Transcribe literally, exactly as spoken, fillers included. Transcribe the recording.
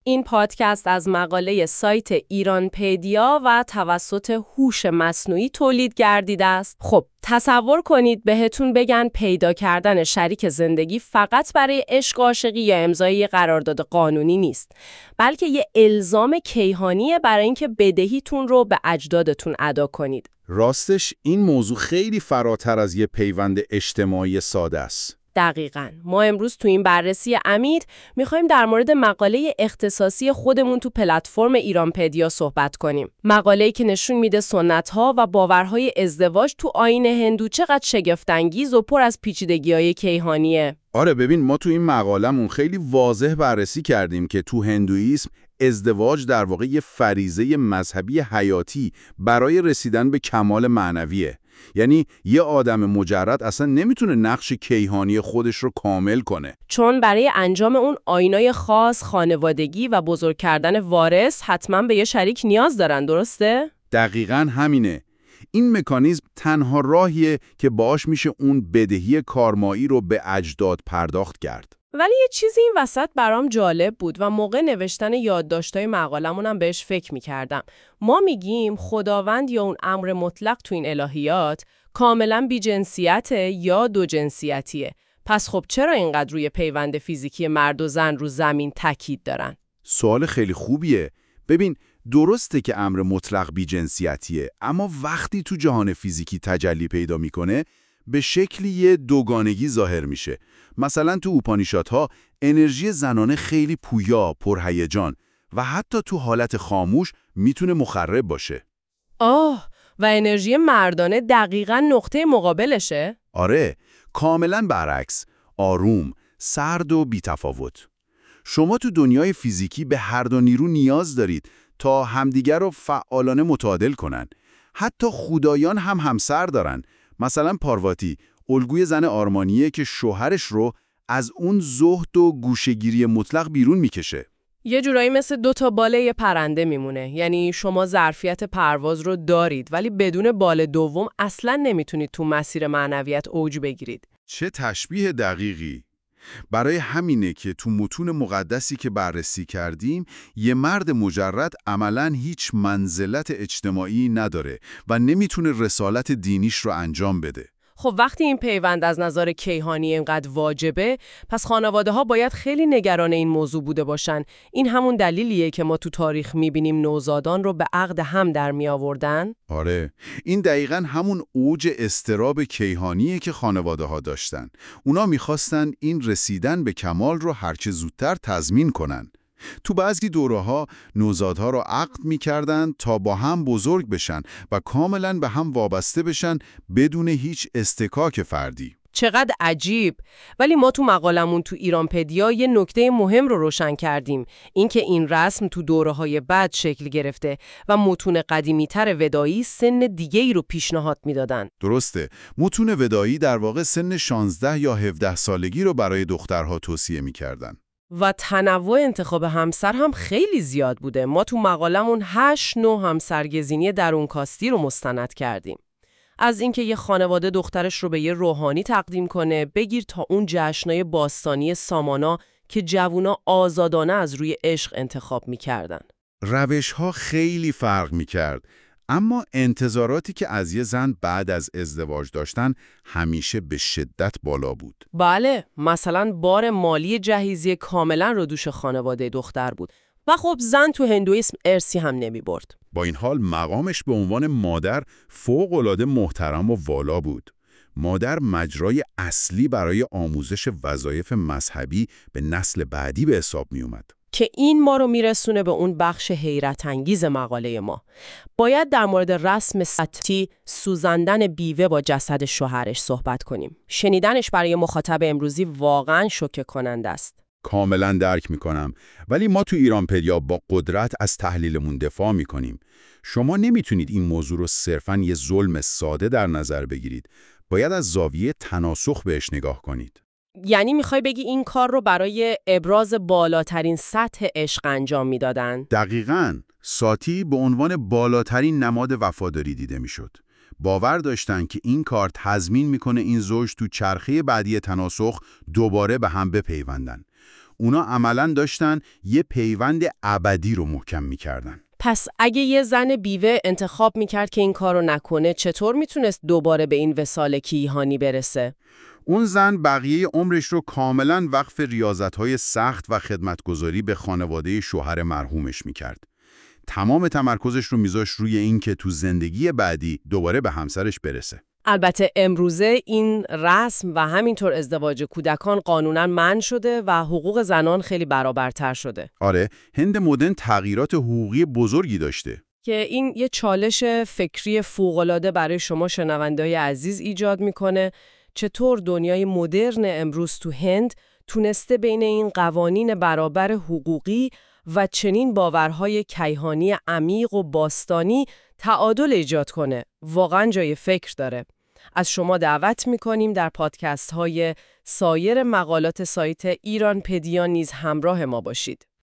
این پادکست از مقاله سایت ایرانپدیا و توسط هوش مصنوعی تولید گردیده است. خب تصور کنید بهتون بگن پیدا کردن شریک زندگی فقط برای عشق و عاشقی یا امضای یه قرارداد قانونی نیست، بلکه یه الزام کیهانیه برای اینکه بدهیتون رو به اجدادتون ادا کنید. راستش این موضوع خیلی فراتر از یه پیوند اجتماعی ساده است. دقیقاً. ما امروز تو این بررسی عمیق میخوایم در مورد مقاله اختصاصی خودمون تو پلتفرم ایرانپدیا صحبت کنیم. مقاله‌ای که نشون میده سنت‌ها و باورهای ازدواج تو آیین هندو چقدر شگفت‌انگیز و پر از پیچیدگی‌های کیهانیه. آره ببین، ما تو این مقالمون خیلی واضح بررسی کردیم که تو هندویسم ازدواج در واقع یه فریضه مذهبی حیاتی برای رسیدن به کمال معنویه. یعنی یه آدم مجرد اصلا نمیتونه نقش کیهانی خودش رو کامل کنه، چون برای انجام اون آیینای خاص، خانوادگی و بزرگ کردن وارث حتما به یه شریک نیاز دارن، درسته؟ دقیقاً همینه. این مکانیزم تنها راهیه که باعث میشه اون بدهی کارمایی رو به اجداد پرداخت کرد. ولی یه چیزی این وسط برام جالب بود و موقع نوشتن یادداشت‌های مقالمونم بهش فکر می‌کردم. ما میگیم خداوند یا اون امر مطلق تو این الهیات کاملاً بی‌جنسیته یا دو جنسیتیه. پس خب چرا اینقدر روی پیوند فیزیکی مرد و زن رو زمین تاکید دارن؟ سوال خیلی خوبیه. ببین، درسته که امر مطلق بی‌جنسیتیه، اما وقتی تو جهان فیزیکی تجلی پیدا میکنه به شکلی یه دوگانگی ظاهر میشه. مثلا تو اوپانیشادها انرژی زنانه خیلی پویا، پرهیجان و حتی تو حالت خاموش میتونه مخرب باشه. آه، و انرژی مردانه دقیقاً نقطه مقابلشه؟ آره، کاملا برعکس، آروم، سرد و بی‌تفاوت. شما تو دنیای فیزیکی به هر دو نیرو نیاز دارید تا همدیگر رو فعالانه متعادل کنن. حتی خدایان هم همسر دارن. مثلا پارواتی، الگوی زن آرمانیه که شوهرش رو از اون زهد و گوشه‌گیری مطلق بیرون میکشه. یه جورایی مثل دو تا باله یه پرنده میمونه. یعنی شما ظرفیت پرواز رو دارید ولی بدون بال دوم اصلاً نمیتونید تو مسیر معنویت اوج بگیرید. چه تشبیه دقیقی! برای همینه که تو متون مقدسی که بررسی کردیم یه مرد مجرد عملاً هیچ منزلت اجتماعی نداره و نمیتونه رسالت دینیش رو انجام بده. خب وقتی این پیوند از نظر کیهانی اینقدر واجبه، پس خانواده ها باید خیلی نگران این موضوع بوده باشن. این همون دلیلیه که ما تو تاریخ میبینیم نوزادان رو به عقد هم در می آوردن؟ آره، این دقیقاً همون اوج اضطراب کیهانیه که خانواده ها داشتن. اونا میخواستن این رسیدن به کمال رو هرچه زودتر تضمین کنن. تو بعضی دوره‌ها نوزادها رو عقد می‌کردن تا با هم بزرگ بشن و کاملاً به هم وابسته بشن بدون هیچ اصطکاک فردی. چقدر عجیب. ولی ما تو مقالمون تو ایرانپدیا یه نکته مهم رو روشن کردیم، اینکه این رسم تو دوره‌های بعد شکل گرفته و متون قدیمی‌تر ودایی سن دیگه‌ای رو پیشنهاد میدادن. درسته، متون ودایی در واقع سن شانزده یا هفده سالگی رو برای دخترها توصیه می‌کردن. و تنوع انتخاب همسر هم خیلی زیاد بوده. ما تو مقالمون هشت نوع همسرگزینی درونکاستی رو مستند کردیم. از اینکه یه خانواده دخترش رو به یه روحانی تقدیم کنه، بگیر تا اون جشنای باستانی سامانا که جوونا آزادانه از روی عشق انتخاب می‌کردن. روش‌ها خیلی فرق می‌کرد، اما انتظاراتی که از یه زن بعد از ازدواج داشتن همیشه به شدت بالا بود. بله، مثلا بار مالی جهیزیه کاملا رو دوش خانواده دختر بود و خب زن تو هندویسم ارثی هم نمی برد. با این حال مقامش به عنوان مادر فوق‌العاده محترم و والا بود. مادر مجرای اصلی برای آموزش وظایف مذهبی به نسل بعدی به حساب می اومد. که این ما رو میرسونه به اون بخش حیرت انگیز مقاله ما. باید در مورد رسم ستی سوزاندن بیوه با جسد شوهرش صحبت کنیم. شنیدنش برای مخاطب امروزی واقعاً شوکه کننده است. کاملا درک میکنم، ولی ما تو ایرانپدیا با قدرت از تحلیلمون دفاع میکنیم. شما نمیتونید این موضوع رو صرفاً یه ظلم ساده در نظر بگیرید. باید از زاویه تناسخ بهش نگاه کنید. یعنی میخوای بگی این کار رو برای ابراز بالاترین سطح عشق انجام میدادن؟ دقیقاً. ساتی به عنوان بالاترین نماد وفاداری دیده میشد. باور داشتن که این کار تضمین میکنه این زوج تو چرخه بعدی تناسخ دوباره به هم بپیوندن. اونا عملاً داشتن یه پیوند ابدی رو محکم می‌کردن. پس اگه یه زن بیوه انتخاب میکرد که این کارو نکنه، چطور میتونست دوباره به این وصال کیهانی برسه؟ اون زن بقیه عمرش رو کاملاً وقف ریاضت‌های سخت و خدمتگزاری به خانواده شوهر مرحومش می‌کرد. تمام تمرکزش رو میذاش روی این که تو زندگی بعدی دوباره به همسرش برسه. البته امروزه این رسم و همینطور ازدواج کودکان قانوناً منع شده و حقوق زنان خیلی برابرتر شده. آره، هند مدرن تغییرات حقوقی بزرگی داشته. که این یه چالش فکری فوق‌العاده برای شما شنونده‌های عزیز ایجاد میکنه. چطور دنیای مدرن امروز تو هند تونسته بین این قوانین برابر حقوقی و چنین باورهای کیهانی عمیق و باستانی تعادل ایجاد کنه؟ واقعا جای فکر داره. از شما دعوت میکنیم در پادکست های سایر مقالات سایت ایرانپدیا نیز همراه ما باشید.